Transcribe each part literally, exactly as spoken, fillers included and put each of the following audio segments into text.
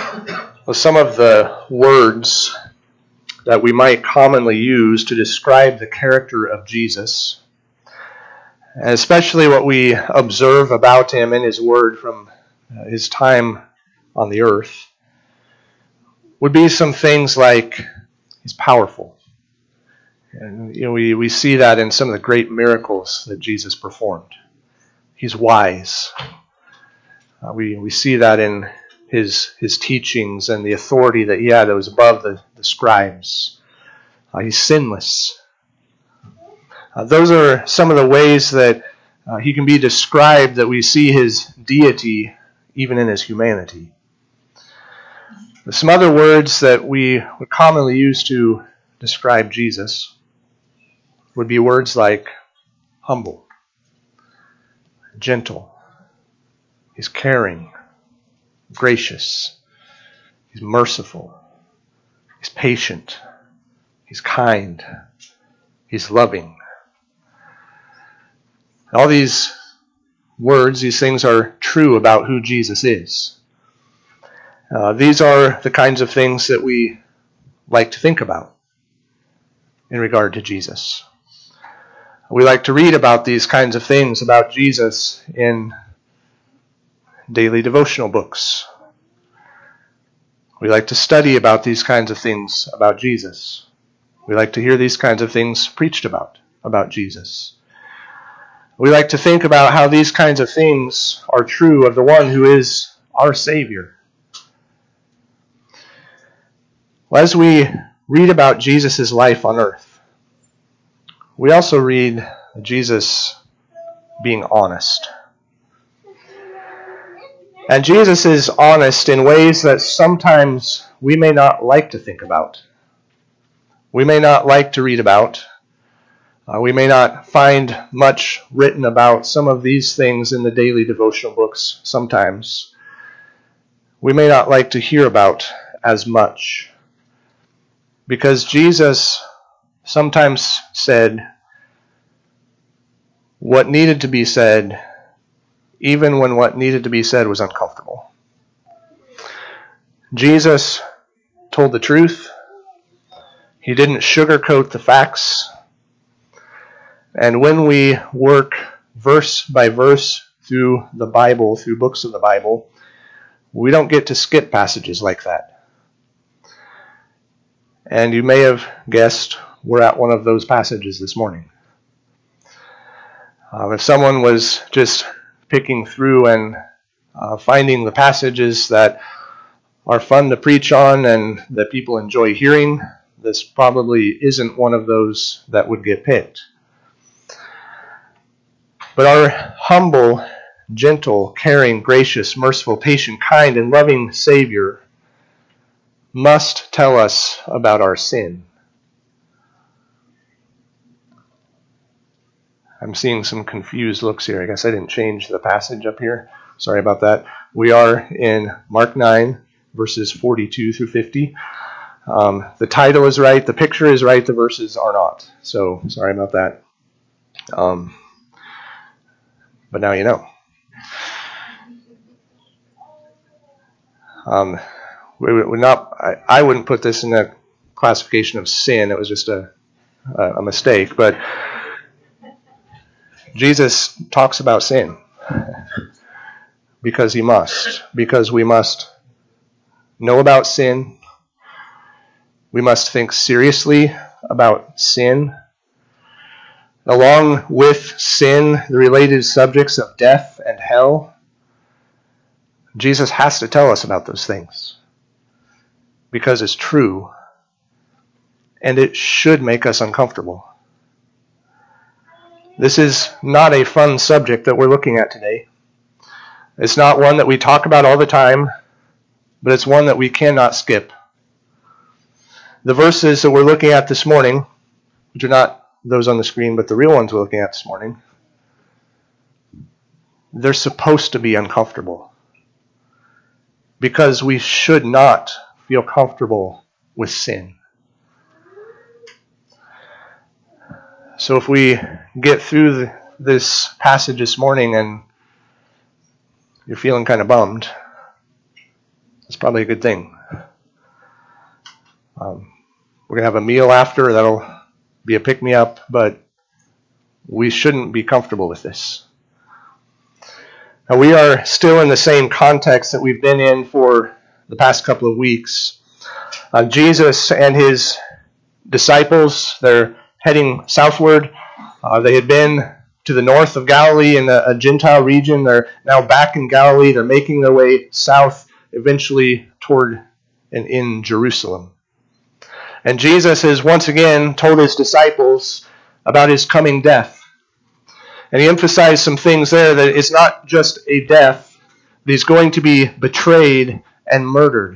Well, some of the words that we might commonly use to describe the character of Jesus, especially what we observe about him in his word from his time on the earth, would be some things like he's powerful. And you know, we, we see that in some of the great miracles that Jesus performed. He's wise. Uh, we, we see that in his his teachings and the authority that he had that was above the, the scribes. Uh, he's sinless. Uh, those are some of the ways that uh, he can be described, that we see his deity even in his humanity. Some other words that we would commonly use to describe Jesus would be words like humble, gentle, he's caring, gracious, he's merciful, he's patient, he's kind, he's loving. All these words, these things are true about who Jesus is. Uh, these are the kinds of things that we like to think about in regard to Jesus. We like to read about these kinds of things about Jesus in daily devotional books. We like to study about these kinds of things about Jesus. We like to hear these kinds of things preached about, about Jesus. We like to think about how these kinds of things are true of the one who is our Savior. Well, as we read about Jesus' life on earth, we also read Jesus being honest. And Jesus is honest in ways that sometimes we may not like to think about. We may not like to read about. Uh, we may not find much written about some of these things in the daily devotional books sometimes. We may not like to hear about as much. Because Jesus sometimes said what needed to be said, even when what needed to be said was uncomfortable. Jesus told the truth. He didn't sugarcoat the facts. And when we work verse by verse through the Bible, through books of the Bible, we don't get to skip passages like that. And you may have guessed we're at one of those passages this morning. Uh, if someone was just picking through and uh, finding the passages that are fun to preach on and that people enjoy hearing, this probably isn't one of those that would get picked. But our humble, gentle, caring, gracious, merciful, patient, kind, and loving Savior must tell us about our sin. I'm seeing some confused looks here. I guess I didn't change the passage up here. Sorry about that. We are in Mark nine, verses forty-two through fifty. Um, the title is right, the picture is right, the verses are not. So, sorry about that. Um, but now you know. Um, we would not. I, I wouldn't put this in a classification of sin. It was just a, a, a mistake. But Jesus talks about sin because he must. Because we must know about sin. We must think seriously about sin. Along with sin, the related subjects of death and hell. Jesus has to tell us about those things because it's true and it should make us uncomfortable. This is not a fun subject that we're looking at today. It's not one that we talk about all the time, but it's one that we cannot skip. The verses that we're looking at this morning, which are not those on the screen, but the real ones we're looking at this morning, they're supposed to be uncomfortable because we should not feel comfortable with sin. So if we get through the, this passage this morning and you're feeling kind of bummed, That's probably a good thing. Um, we're going to have a meal after. That'll be a pick-me-up, but we shouldn't be comfortable with this. Now, we are still in the same context that we've been in for the past couple of weeks. Uh, Jesus and his disciples, they're heading southward. Uh, they had been to the north of Galilee in a, a Gentile region. They're now back in Galilee. They're making their way south, eventually toward and in Jerusalem. And Jesus has once again told his disciples about his coming death. And he emphasized some things there, that it's not just a death, but he's going to be betrayed and murdered.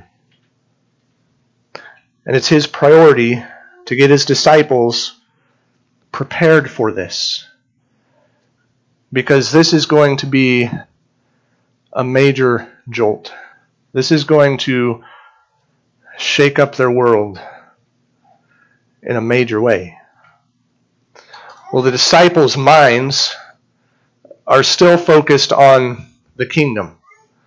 And it's his priority to get his disciples prepared for this. Because this is going to be a major jolt. This is going to shake up their world in a major way. Well, the disciples' minds are still focused on the kingdom.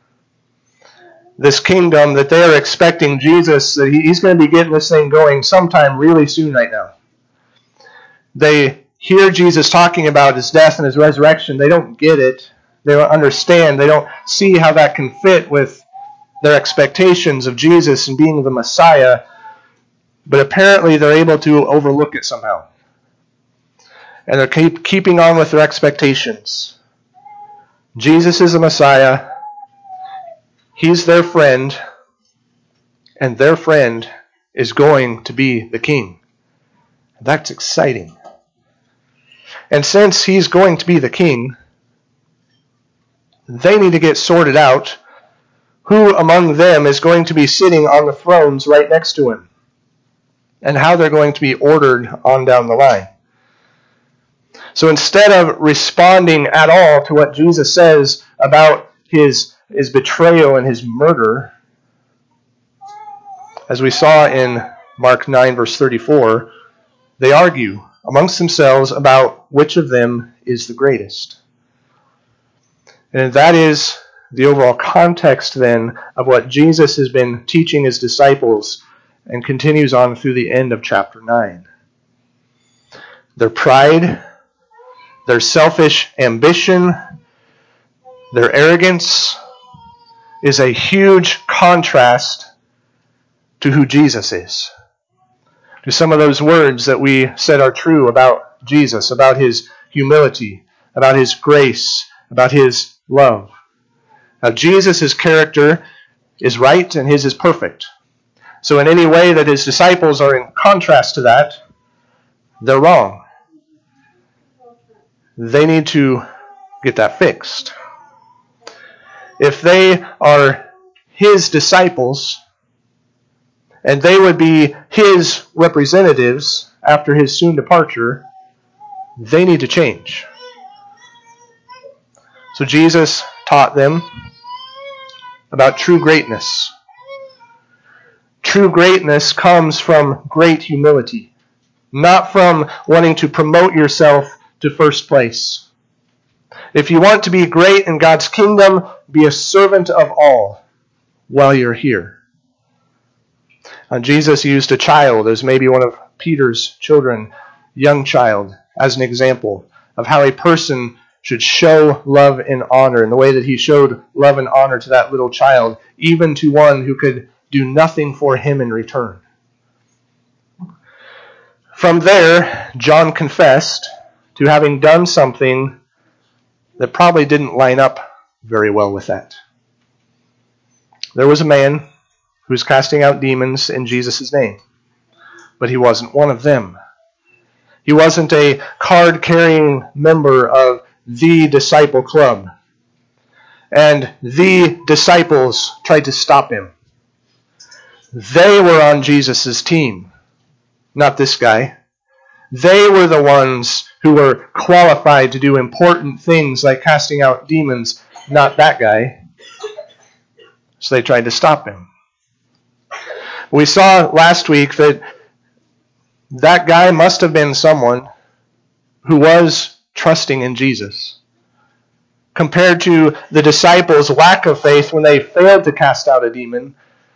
This kingdom that they are expecting Jesus, that he's going to be getting this thing going sometime really soon right now. They hear Jesus talking about his death and his resurrection. They don't get it. They don't understand. They don't see how that can fit with their expectations of Jesus and being the Messiah. But apparently they're able to overlook it somehow. And they're keep, keeping on with their expectations. Jesus is the Messiah. He's their friend. And their friend is going to be the king. That's exciting. And since he's going to be the king, they need to get sorted out who among them is going to be sitting on the thrones right next to him, and how they're going to be ordered on down the line. So instead of responding at all to what Jesus says about his, his betrayal and his murder, as we saw in Mark nine, verse thirty-four, they argue amongst themselves about which of them is the greatest. And that is the overall context then of what Jesus has been teaching his disciples and continues on through the end of chapter nine. Their pride, their selfish ambition, their arrogance is a huge contrast to who Jesus is. To some of those words that we said are true about Jesus, about his humility, about his grace, about his love. Now, Jesus' character is right and his is perfect. So in any way that his disciples are in contrast to that, they're wrong. They need to get that fixed. If they are his disciples, and they would be his representatives after his soon departure, they need to change. So Jesus taught them about true greatness. True greatness comes from great humility, not from wanting to promote yourself to first place. If you want to be great in God's kingdom, be a servant of all while you're here. Uh, Jesus used a child as maybe one of Peter's children, young child, as an example of how a person should show love and honor, in the way that he showed love and honor to that little child, even to one who could do nothing for him in return. From there, John confessed to having done something that probably didn't line up very well with that. There was a man who was casting out demons in Jesus' name, but he wasn't one of them. He wasn't a card-carrying member of the disciple club, and the disciples tried to stop him. They were on Jesus' team, not this guy. They were the ones who were qualified to do important things like casting out demons, not that guy. So they tried to stop him. We saw last week that that guy must have been someone who was trusting in Jesus, compared to the disciples' lack of faith when they failed to cast out a demon.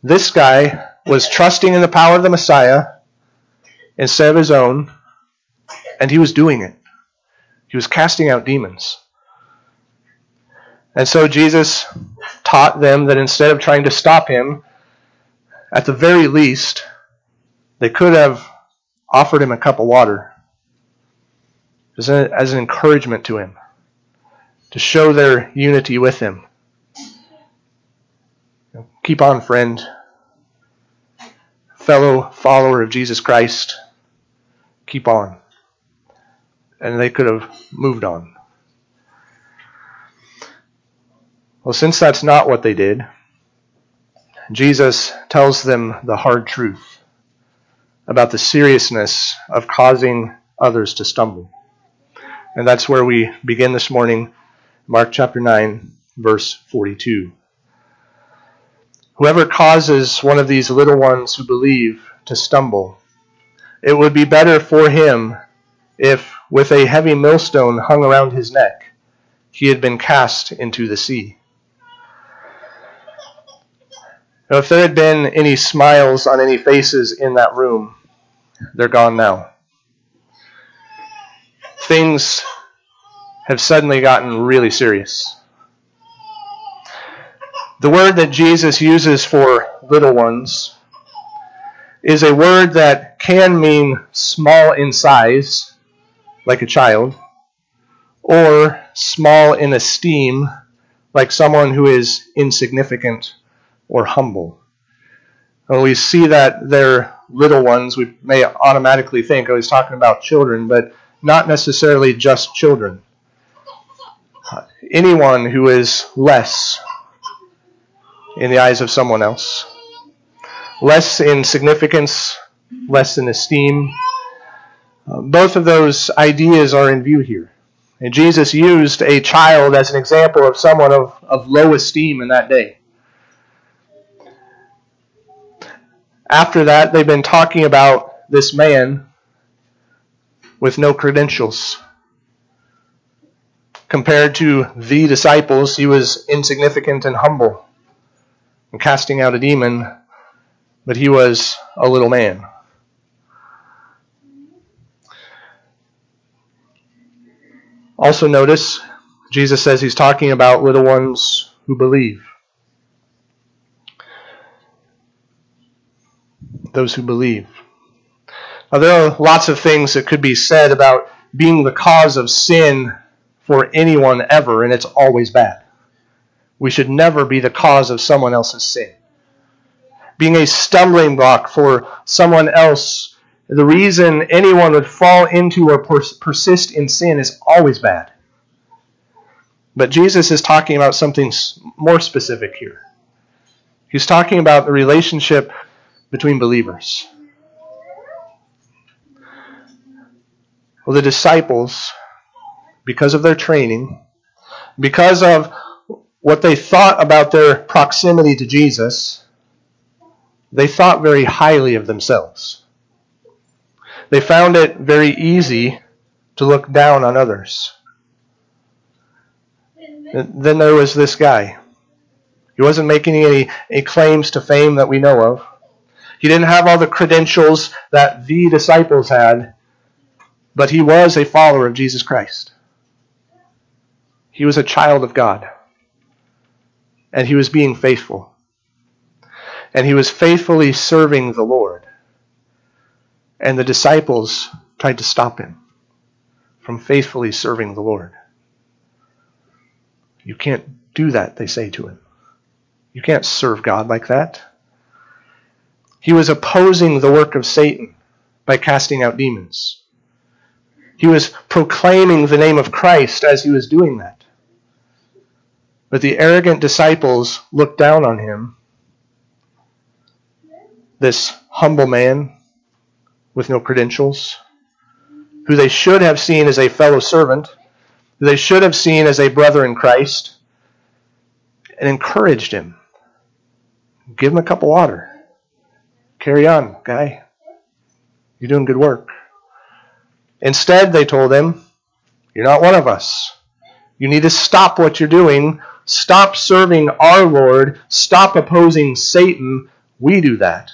This guy was trusting in the power of the Messiah instead of his own, and he was doing it. He was casting out demons. And so Jesus taught them that instead of trying to stop him, at the very least, they could have offered him a cup of water as, a, as an encouragement to him, to show their unity with him. Keep on, friend. Fellow follower of Jesus Christ. Keep on. And they could have moved on. Well, since that's not what they did, Jesus tells them the hard truth about the seriousness of causing others to stumble. And that's where we begin this morning, Mark chapter nine, verse forty-two. Whoever causes one of these little ones who believe to stumble, it would be better for him if, with a heavy millstone hung around his neck, he had been cast into the sea. Now, if there had been any smiles on any faces in that room, they're gone now. Things have suddenly gotten really serious. The word that Jesus uses for little ones is a word that can mean small in size, like a child, or small in esteem, like someone who is insignificant or humble. When we see that they're little ones, we may automatically think, oh, he's talking about children, but not necessarily just children. Anyone who is less in the eyes of someone else, less in significance, less in esteem, uh, both of those ideas are in view here. And Jesus used a child as an example of someone of, of low esteem in that day. After that, they've been talking about this man with no credentials. Compared to the disciples, he was insignificant and humble and casting out a demon, but he was a little man. Also notice, Jesus says he's talking about little ones who believe. Those who believe. Now, there are lots of things that could be said about being the cause of sin for anyone ever, and it's always bad. We should never be the cause of someone else's sin. Being a stumbling block for someone else, the reason anyone would fall into or persist in sin is always bad. But Jesus is talking about something more specific here. He's talking about the relationship between believers. Well, the disciples, because of their training, because of what they thought about their proximity to Jesus, they thought very highly of themselves. They found it very easy to look down on others. And then there was this guy. He wasn't making any, any claims to fame that we know of. He didn't have all the credentials that the disciples had, but he was a follower of Jesus Christ. He was a child of God. And he was being faithful. And he was faithfully serving the Lord. And the disciples tried to stop him from faithfully serving the Lord. You can't do that, they say to him. You can't serve God like that. He was opposing the work of Satan by casting out demons. He was proclaiming the name of Christ as he was doing that. But the arrogant disciples looked down on him, this humble man with no credentials, who they should have seen as a fellow servant, who they should have seen as a brother in Christ, and encouraged him. Give him a cup of water. Carry on, guy. You're doing good work. Instead, they told him, you're not one of us. You need to stop what you're doing. Stop serving our Lord. Stop opposing Satan. We do that.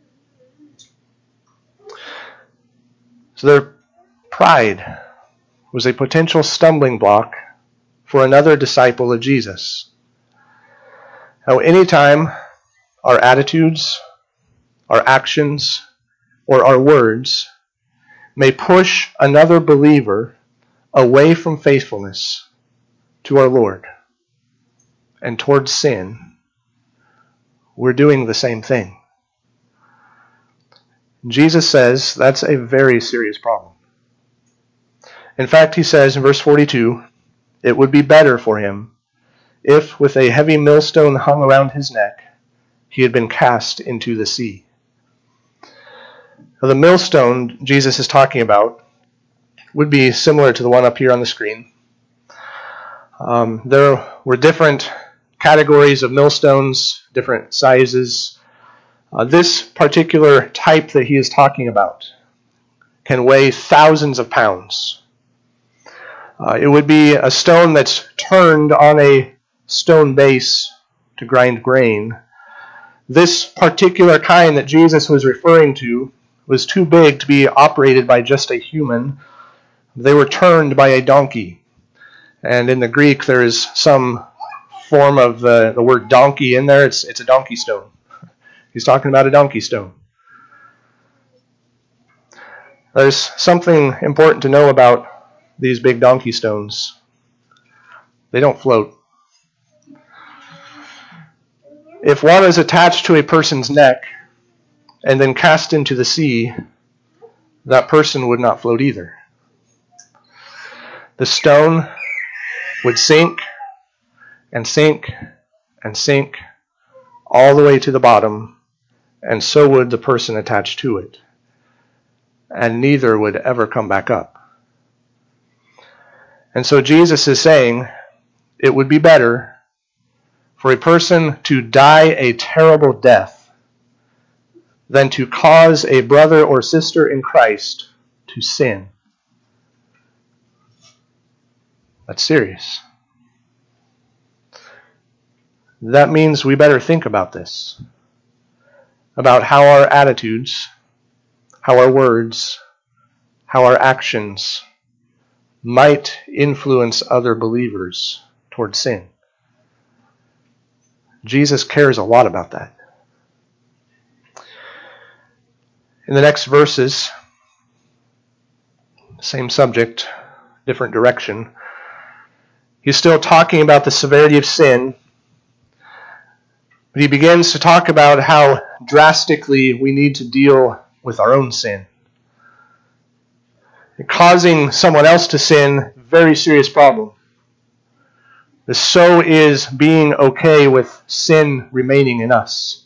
So their pride was a potential stumbling block for another disciple of Jesus. Now, anytime our attitudes, our actions, or our words may push another believer away from faithfulness to our Lord and towards sin, we're doing the same thing. Jesus says that's a very serious problem. In fact, he says in verse forty-two, it would be better for him if, with a heavy millstone hung around his neck, he had been cast into the sea. Now, the millstone Jesus is talking about would be similar to the one up here on the screen. Um, there were different categories of millstones, different sizes. Uh, this particular type that he is talking about can weigh thousands of pounds. Uh, it would be a stone that's turned on a stone base to grind grain. This particular kind that Jesus was referring to was too big to be operated by just a human. They were turned by a donkey. And in the Greek, there is some form of the, the word donkey in there. It's, it's a donkey stone. He's talking about a donkey stone. There's something important to know about these big donkey stones. They don't float. If one is attached to a person's neck and then cast into the sea, that person would not float either. The stone would sink and sink and sink all the way to the bottom, and so would the person attached to it. And neither would ever come back up. And so Jesus is saying it would be better for a person to die a terrible death than to cause a brother or sister in Christ to sin. That's serious. That means we better think about this, about how our attitudes, how our words, how our actions might influence other believers towards sin. Jesus cares a lot about that. In the next verses, same subject, different direction, he's still talking about the severity of sin, but he begins to talk about how drastically we need to deal with our own sin. Causing someone else to sin, very serious problem. So is being okay with sin remaining in us.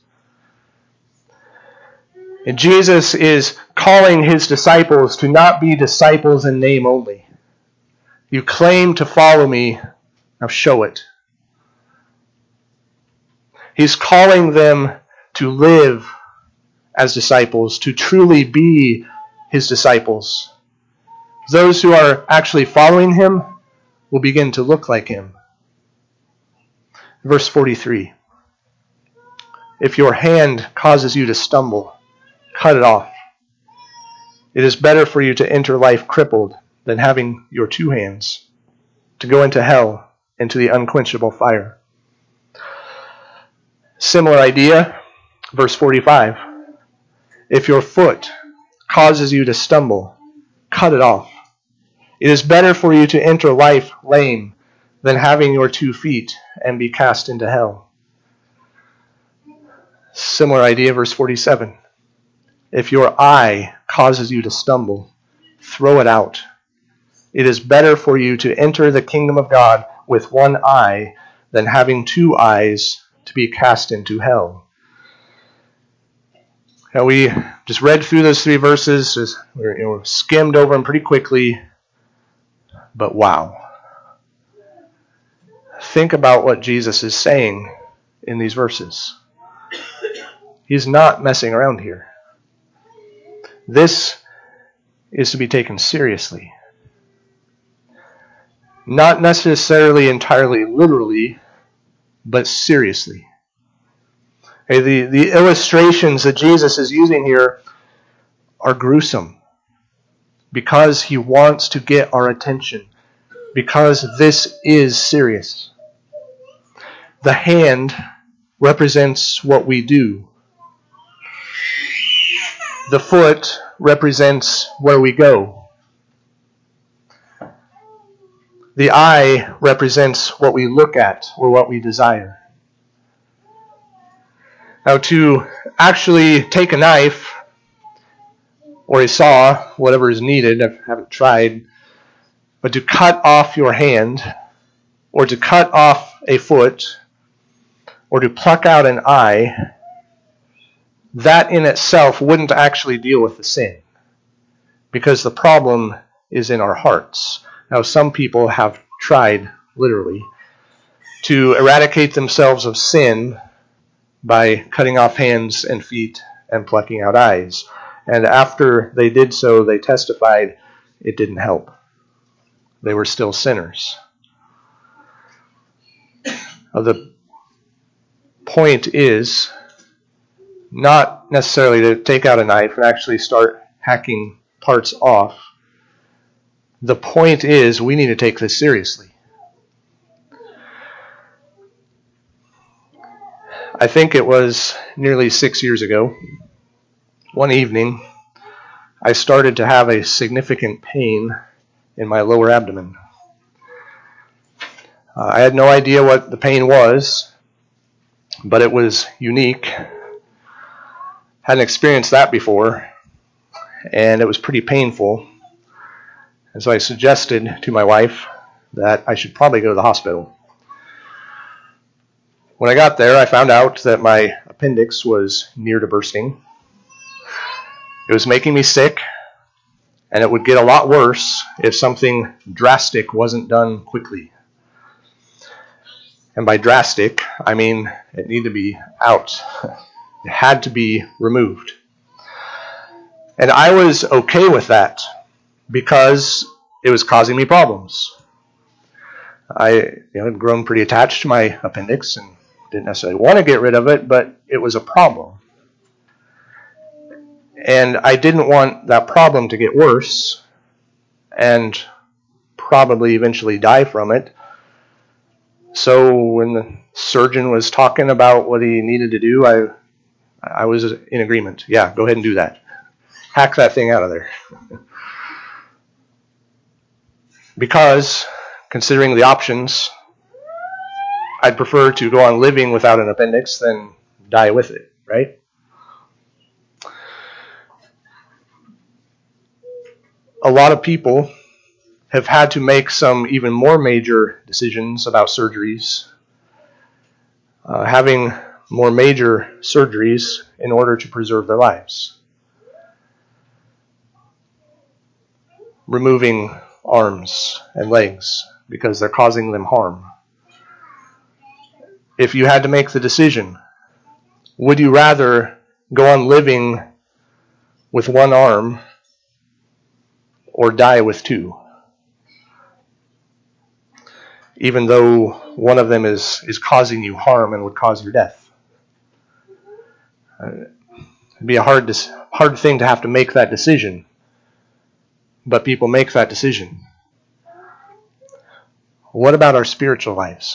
And Jesus is calling his disciples to not be disciples in name only. You claim to follow me, now show it. He's calling them to live as disciples, to truly be his disciples. Those who are actually following him will begin to look like him. Verse forty-three. If your hand causes you to stumble, cut it off. It is better for you to enter life crippled than having your two hands to go into hell, into the unquenchable fire. Similar idea, verse forty-five. If your foot causes you to stumble, cut it off. It is better for you to enter life lame than having your two feet and be cast into hell. Similar idea, verse forty-seven. If your eye causes you to stumble, throw it out. It is better for you to enter the kingdom of God with one eye than having two eyes to be cast into hell. Now we just read through those three verses, just, you know, skimmed over them pretty quickly, but wow. Think about what Jesus is saying in these verses. He's not messing around here. This is to be taken seriously. Not necessarily entirely literally, but seriously. Okay, the, the illustrations that Jesus is using here are gruesome because he wants to get our attention, because this is serious. The hand represents what we do. The foot represents where we go. The eye represents what we look at or what we desire. Now, to actually take a knife or a saw, whatever is needed, I haven't tried, but to cut off your hand or to cut off a foot or to pluck out an eye, that in itself wouldn't actually deal with the sin, because the problem is in our hearts. Now, some people have tried, literally, to eradicate themselves of sin by cutting off hands and feet and plucking out eyes. And after they did so, they testified it didn't help. They were still sinners. Now, the point is not necessarily to take out a knife and actually start hacking parts off. The point is we need to take this seriously. I think it was nearly six years ago, one evening, I started to have a significant pain in my lower abdomen. Uh, I had no idea what the pain was, but it was unique. Hadn't experienced that before, and it was pretty painful. And so I suggested to my wife that I should probably go to the hospital. When I got there, I found out that my appendix was near to bursting. It was making me sick, and it would get a lot worse if something drastic wasn't done quickly. And by drastic, I mean it needed to be out. It had to be removed. And I was okay with that because it was causing me problems. I you know, had grown pretty attached to my appendix and didn't necessarily want to get rid of it, but it was a problem. And I didn't want that problem to get worse and probably eventually die from it. So when the surgeon was talking about what he needed to do, I I was in agreement. Yeah, go ahead and do that. Hack that thing out of there. Because, considering the options, I'd prefer to go on living without an appendix than die with it, right? A lot of people have had to make some even more major decisions about surgeries, uh, having more major surgeries in order to preserve their lives. Removing arms and legs because they're causing them harm. If you had to make the decision, would you rather go on living with one arm or die with two? Even though one of them is, is causing you harm and would cause your death. Uh, it'd be a hard, hard thing to have to make that decision. But people make that decision. What about our spiritual lives?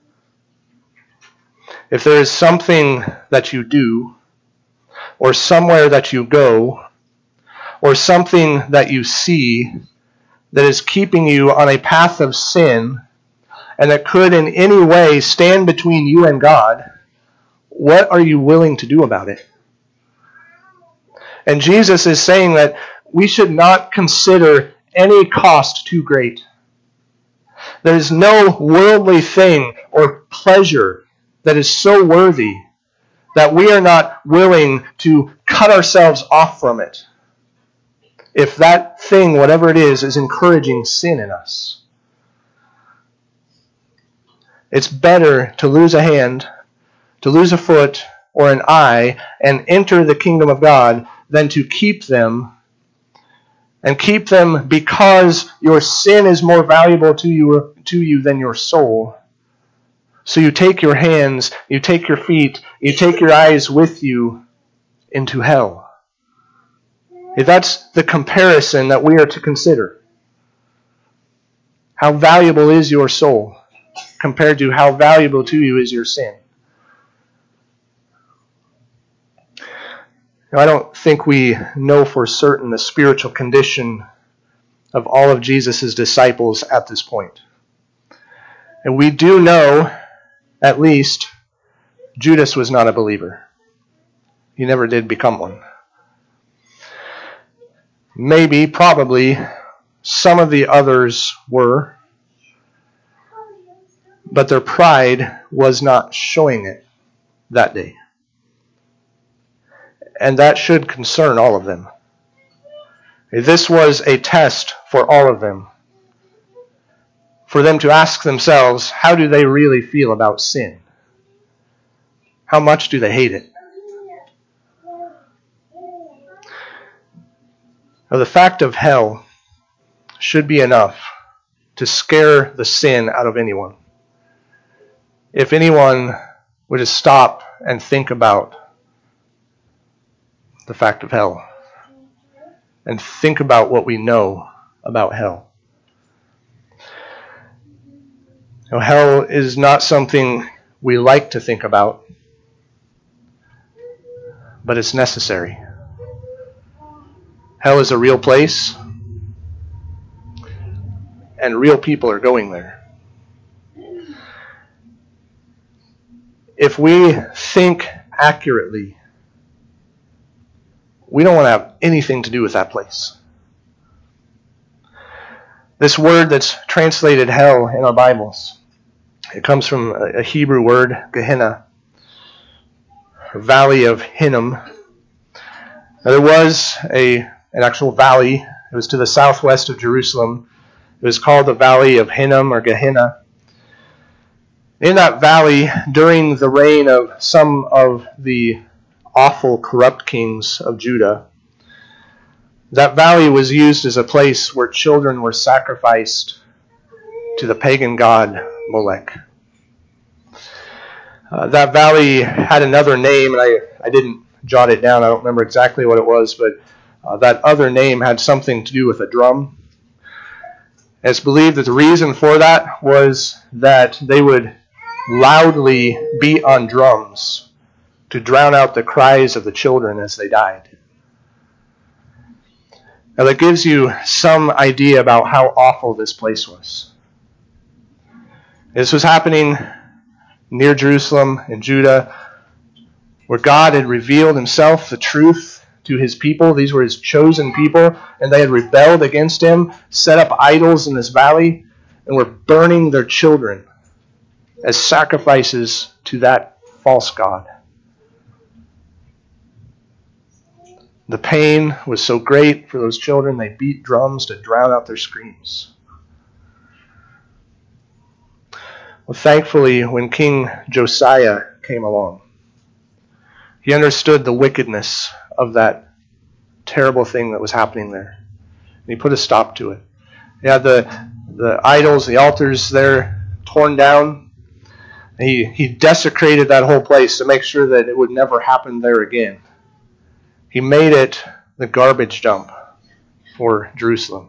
If there is something that you do, or somewhere that you go, or something that you see that is keeping you on a path of sin, and that could in any way stand between you and God, what are you willing to do about it? And Jesus is saying that we should not consider any cost too great. There is no worldly thing or pleasure that is so worthy that we are not willing to cut ourselves off from it, if that thing, whatever it is, is encouraging sin in us. It's better to lose a hand, to lose a foot, or an eye, and enter the kingdom of God than to keep them, and keep them because your sin is more valuable to you, to you than your soul, So you take your hands, you take your feet, you take your eyes with you into hell. If that's the comparison that we are to consider. How valuable is your soul compared to how valuable to you is your sin? Now, I don't think we know for certain the spiritual condition of all of Jesus' disciples at this point. And we do know, at least, Judas was not a believer. He never did become one. Maybe, probably, some of the others were, but their pride was not showing it that day. And that should concern all of them. This was a test for all of them. For them to ask themselves, how do they really feel about sin? How much do they hate it? Now, the fact of hell should be enough to scare the sin out of anyone. If anyone would just stop and think about the fact of hell and think about what we know about hell. Now, hell is not something we like to think about, but it's necessary. Hell is a real place, and real people are going there. If we think accurately, we don't want to have anything to do with that place. This word that's translated hell in our Bibles, it comes from a Hebrew word, Gehenna, or Valley of Hinnom. Now, there was a, an actual valley. It was to the southwest of Jerusalem. It was called the Valley of Hinnom or Gehenna. In that valley, during the reign of some of the awful, corrupt kings of Judah, that valley was used as a place where children were sacrificed to the pagan god Molech. Uh, that valley had another name, and I, I didn't jot it down. I don't remember exactly what it was, but uh, that other name had something to do with a drum. It's believed that the reason for that was that they would loudly beat on drums to drown out the cries of the children as they died. Now that gives you some idea about how awful this place was. This was happening near Jerusalem in Judah, where God had revealed himself, the truth, to his people. These were his chosen people, and they had rebelled against him, set up idols in this valley, and were burning their children as sacrifices to that false god. The pain was so great for those children, they beat drums to drown out their screams. Well, thankfully, when King Josiah came along, he understood the wickedness of that terrible thing that was happening there. And he put a stop to it. He had the, the idols, the altars there torn down. He, he desecrated that whole place to make sure that it would never happen there again. He made it the garbage dump for Jerusalem.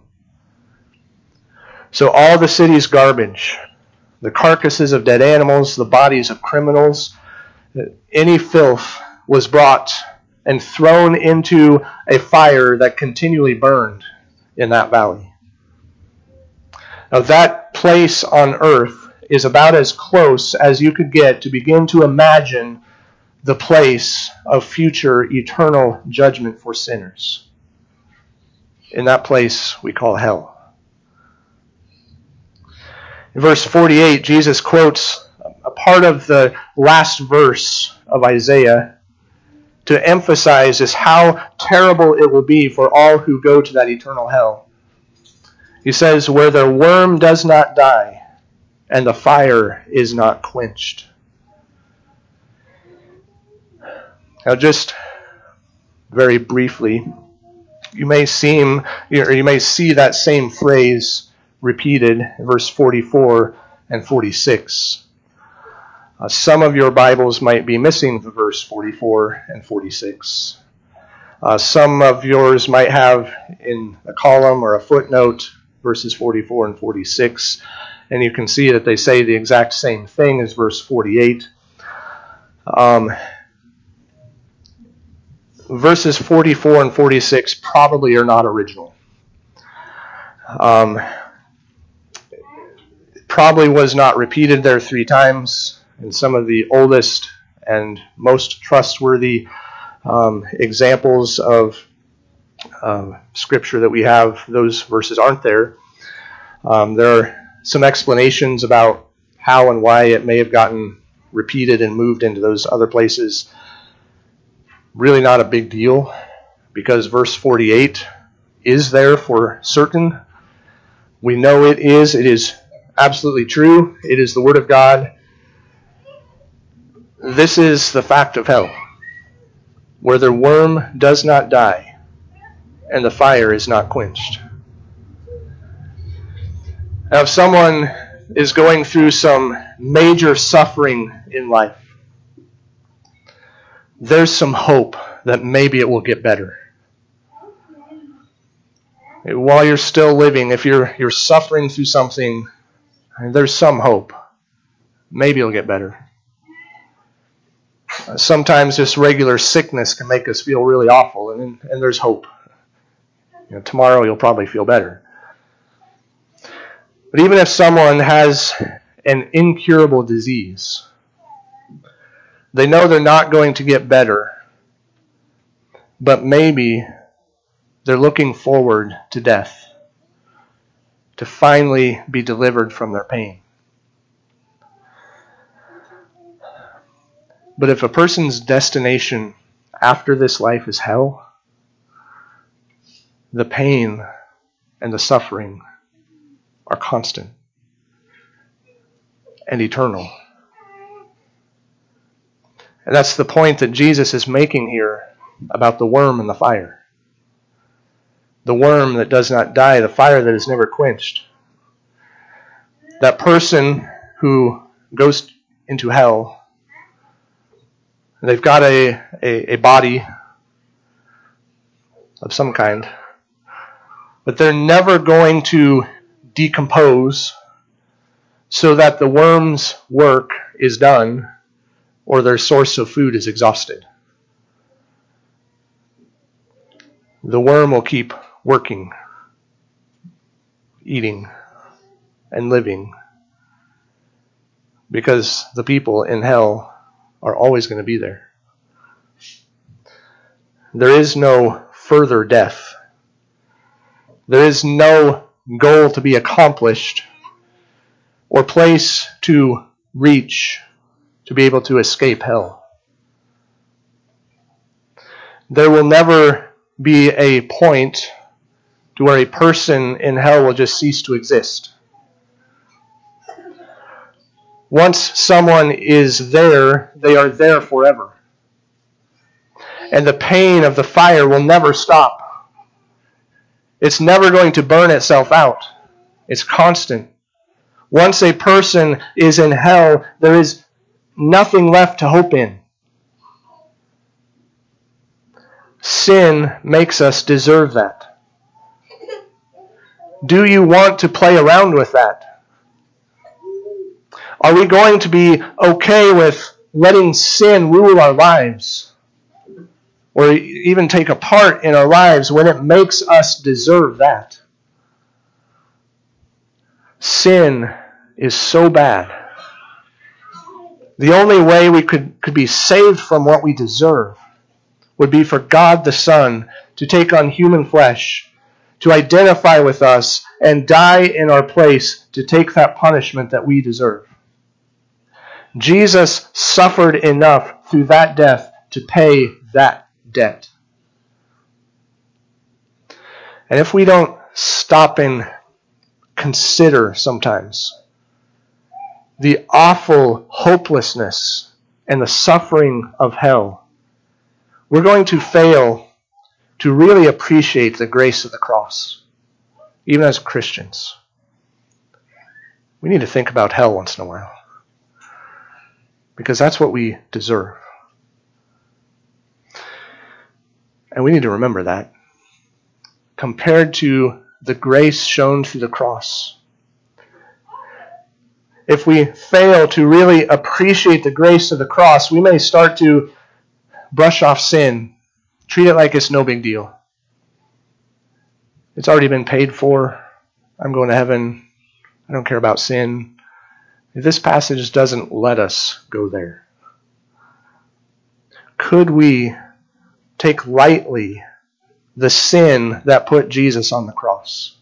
So all the city's garbage, the carcasses of dead animals, the bodies of criminals, any filth was brought and thrown into a fire that continually burned in that valley. Now that place on earth is about as close as you could get to begin to imagine the place of future eternal judgment for sinners. In that place we call hell. In verse forty-eight, Jesus quotes a part of the last verse of Isaiah to emphasize just how terrible it will be for all who go to that eternal hell. He says, where the worm does not die and the fire is not quenched. Now just very briefly, you may seem, or you may see that same phrase repeated in verse forty-four and forty-six. Uh, some of your Bibles might be missing the verse forty-four and forty-six. Uh, some of yours might have in a column or a footnote verses forty-four and forty-six, and you can see that they say the exact same thing as verse forty-eight. Um, verses forty-four and forty-six probably are not original. Um, it probably was not repeated there three times. In some of the oldest and most trustworthy um, examples of uh, scripture that we have, those verses aren't there. Um, there are some explanations about how and why it may have gotten repeated and moved into those other places. Really not a big deal, because verse forty-eight is there for certain. We know it is. It is absolutely true. It is the Word of God. This is the fact of hell, where the worm does not die and the fire is not quenched. Now, if someone is going through some major suffering in life, there's some hope that maybe it will get better. While you're still living, if you're you're suffering through something, there's some hope. Maybe it'll get better. Sometimes just regular sickness can make us feel really awful, and, and there's hope. You know, tomorrow you'll probably feel better. But even if someone has an incurable disease, they know they're not going to get better, but maybe they're looking forward to death, to finally be delivered from their pain. But if a person's destination after this life is hell, the pain and the suffering are constant and eternal. And that's the point that Jesus is making here about the worm and the fire. The worm that does not die, the fire that is never quenched. That person who goes into hell, they've got a, a, a body of some kind, but they're never going to decompose so that the worm's work is done or their source of food is exhausted. The worm will keep working, eating, and living, because the people in hell are always going to be there. There is no further death. There is no goal to be accomplished or place to reach to be able to escape hell. There will never be a point to where a person in hell will just cease to exist. Once someone is there, they are there forever. And the pain of the fire will never stop. It's never going to burn itself out. It's constant. Once a person is in hell, there is nothing left to hope in. Sin makes us deserve that. Do you want to play around with that? Are we going to be okay with letting sin rule our lives? Or even take a part in our lives when it makes us deserve that? Sin is so bad. The only way we could, could be saved from what we deserve would be for God the Son to take on human flesh, to identify with us, and die in our place to take that punishment that we deserve. Jesus suffered enough through that death to pay that debt. And if we don't stop and consider sometimes the awful hopelessness and the suffering of hell, we're going to fail to really appreciate the grace of the cross, even as Christians. We need to think about hell once in a while. because that's what we deserve. And we need to remember that. Compared to the grace shown through the cross, if we fail to really appreciate the grace of the cross, we may start to brush off sin, treat it like it's no big deal. It's already been paid for. I'm going to heaven. I don't care about sin. This passage doesn't let us go there. Could we take lightly the sin that put Jesus on the cross?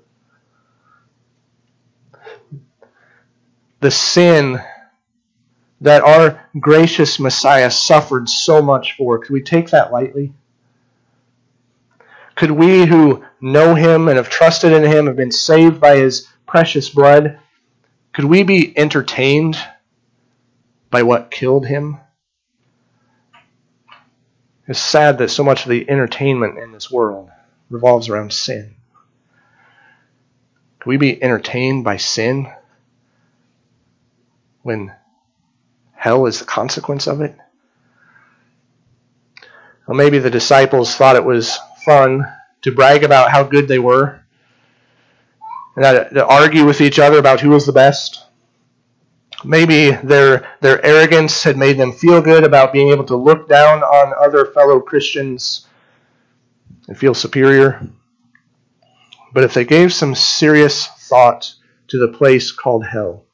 The sin that our gracious Messiah suffered so much for. Could we take that lightly? Could we who know him and have trusted in him, have been saved by his precious blood, could we be entertained by what killed him? It's sad that so much of the entertainment in this world revolves around sin. Could we be entertained by sin when hell is the consequence of it? Well, maybe the disciples thought it was fun to brag about how good they were and that, to argue with each other about who was the best. Maybe their their arrogance had made them feel good about being able to look down on other fellow Christians and feel superior. But if they gave some serious thought to the place called hell,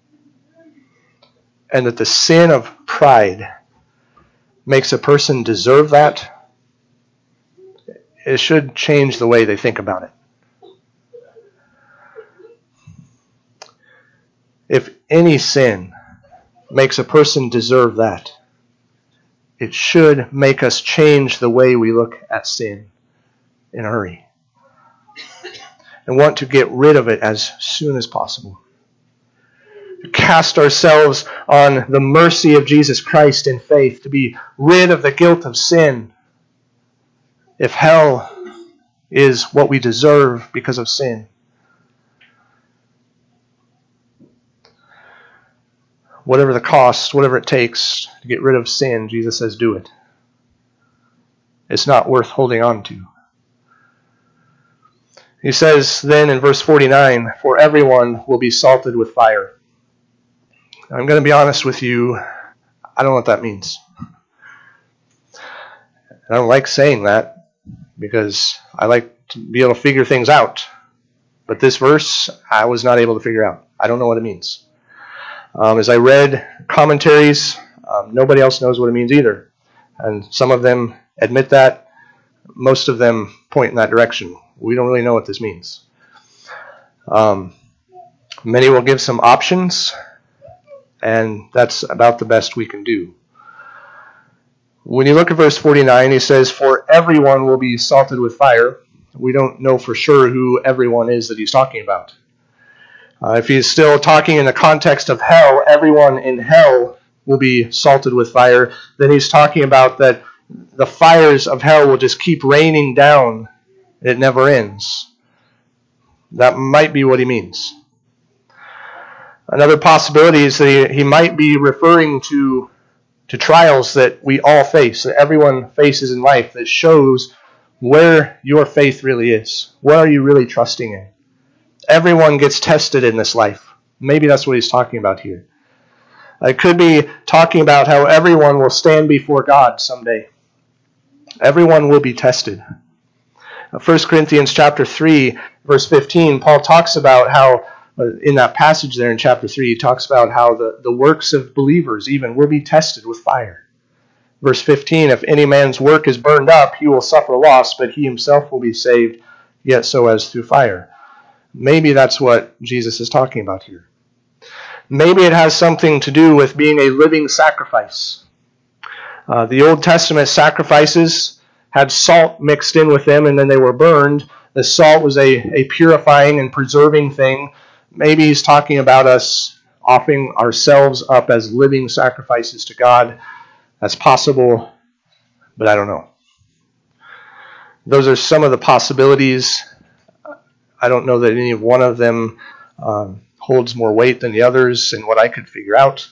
and that the sin of pride makes a person deserve that, it should change the way they think about it. If any sin makes a person deserve that, it should make us change the way we look at sin in a hurry and want to get rid of it as soon as possible. To cast ourselves on the mercy of Jesus Christ in faith, to be rid of the guilt of sin. If hell is what we deserve because of sin, whatever the cost, whatever it takes to get rid of sin, Jesus says, do it. It's not worth holding on to. He says then in verse forty-nine, for everyone will be salted with fire. I'm going to be honest with you, I don't know what that means. I don't like saying that because I like to be able to figure things out. But this verse, I was not able to figure out. I don't know what it means. Um, as I read commentaries, um, nobody else knows what it means either. And some of them admit that. Most of them point in that direction. We don't really know what this means. Um, many will give some options, and that's about the best we can do. When you look at verse forty-nine, he says, for everyone will be salted with fire. We don't know for sure who everyone is that he's talking about. Uh, if he's still talking in the context of hell, everyone in hell will be salted with fire, then he's talking about that the fires of hell will just keep raining down. It never ends. That might be what he means. Another possibility is that he, he might be referring to, to trials that we all face, that everyone faces in life, that shows where your faith really is. What are you really trusting in? Everyone gets tested in this life. Maybe that's what he's talking about here. It could be talking about how everyone will stand before God someday. Everyone will be tested. First Corinthians chapter three, verse fifteen, Paul talks about how, in that passage there in chapter three, he talks about how the, the works of believers even will be tested with fire. Verse fifteen, if any man's work is burned up, he will suffer loss, but he himself will be saved, yet so as through fire. Maybe that's what Jesus is talking about here. Maybe it has something to do with being a living sacrifice. Uh, the Old Testament sacrifices had salt mixed in with them, and then they were burned. The salt was a, a purifying and preserving thing. Maybe he's talking about us offering ourselves up as living sacrifices to God. That's possible, but I don't know. Those are some of the possibilities. I don't know that any one of them um, holds more weight than the others in what I could figure out.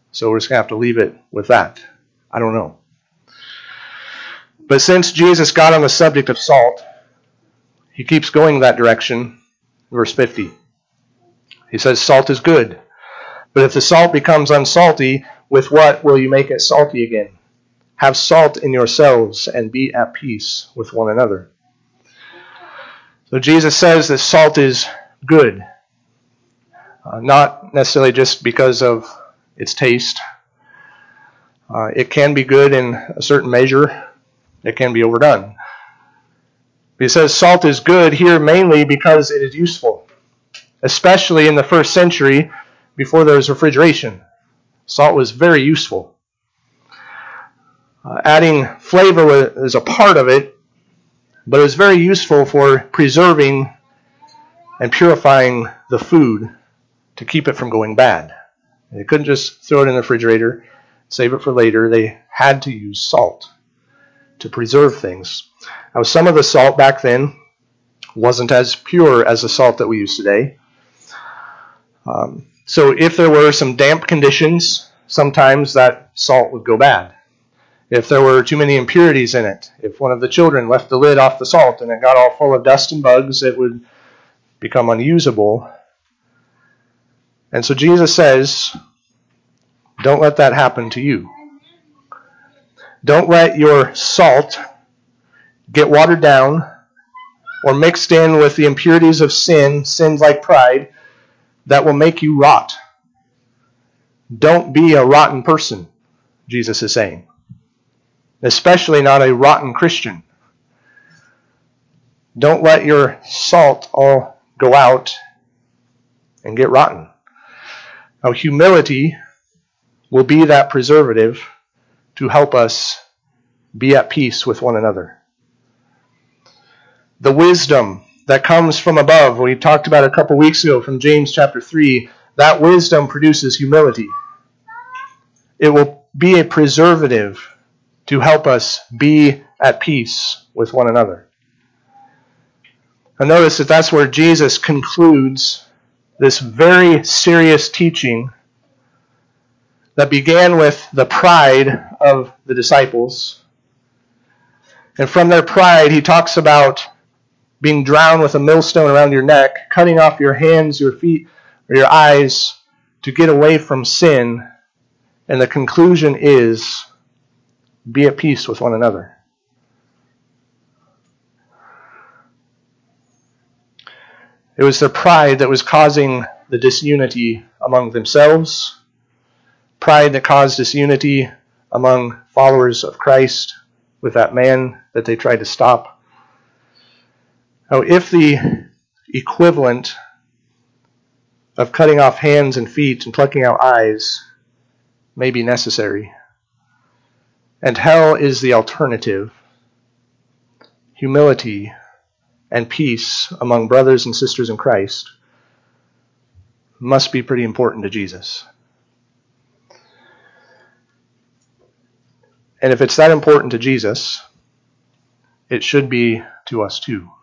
So we're just going to have to leave it with that. I don't know. But since Jesus got on the subject of salt, he keeps going that direction. Verse fifty. He says, salt is good. But if the salt becomes unsalty, with what will you make it salty again? Have salt in yourselves and be at peace with one another. So Jesus says that salt is good. Uh, not necessarily just because of its taste. Uh, it can be good in a certain measure. It can be overdone. He says salt is good here mainly because it is useful, especially in the first century before there was refrigeration. Salt was very useful. Uh, adding flavor was a part of it, but it was very useful for preserving and purifying the food to keep it from going bad. They couldn't just throw it in the refrigerator, save it for later. They had to use salt to preserve things. Now, some of the salt back then wasn't as pure as the salt that we use today. Um, so if there were some damp conditions, sometimes that salt would go bad. If there were too many impurities in it, if one of the children left the lid off the salt and it got all full of dust and bugs, it would become unusable. And so Jesus says, don't let that happen to you. Don't let your salt get watered down or mixed in with the impurities of sin, sins like pride, that will make you rot. Don't be a rotten person, Jesus is saying. Especially not a rotten Christian. Don't let your salt all go out and get rotten. Now, humility will be that preservative to help us be at peace with one another. The wisdom that comes from above, we talked about a couple weeks ago from James chapter three, that wisdom produces humility. It will be a preservative to help us be at peace with one another. And notice that that's where Jesus concludes this very serious teaching that began with the pride of the disciples. And from their pride, he talks about being drowned with a millstone around your neck, cutting off your hands, your feet, or your eyes to get away from sin. And the conclusion is, be at peace with one another. It was their pride that was causing the disunity among themselves, pride that caused disunity among followers of Christ with that man that they tried to stop. Now, if the equivalent of cutting off hands and feet and plucking out eyes may be necessary, and hell is the alternative, humility and peace among brothers and sisters in Christ must be pretty important to Jesus. And if it's that important to Jesus, it should be to us too.